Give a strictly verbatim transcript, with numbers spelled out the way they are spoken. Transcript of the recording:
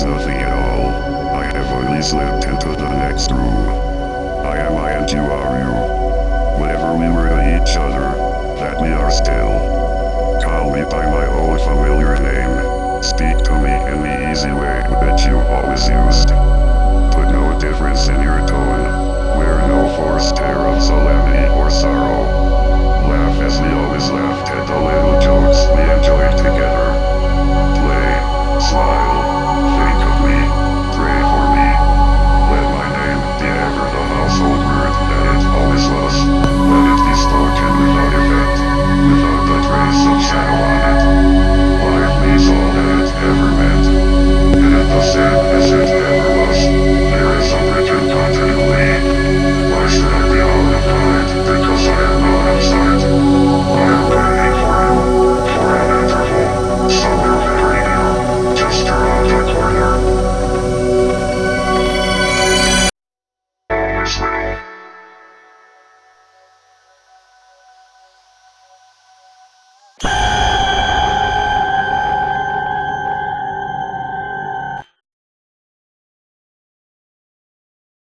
nothing at all. I have only slipped into the next room. I am I and you are you. Whatever we were to each other, that we are still. Call me by my old familiar name. Speak to me in the easy way that you always used. Put no difference in your tone. Wear no forced air of solemnity or sorrow. Laugh as we always laughed at the little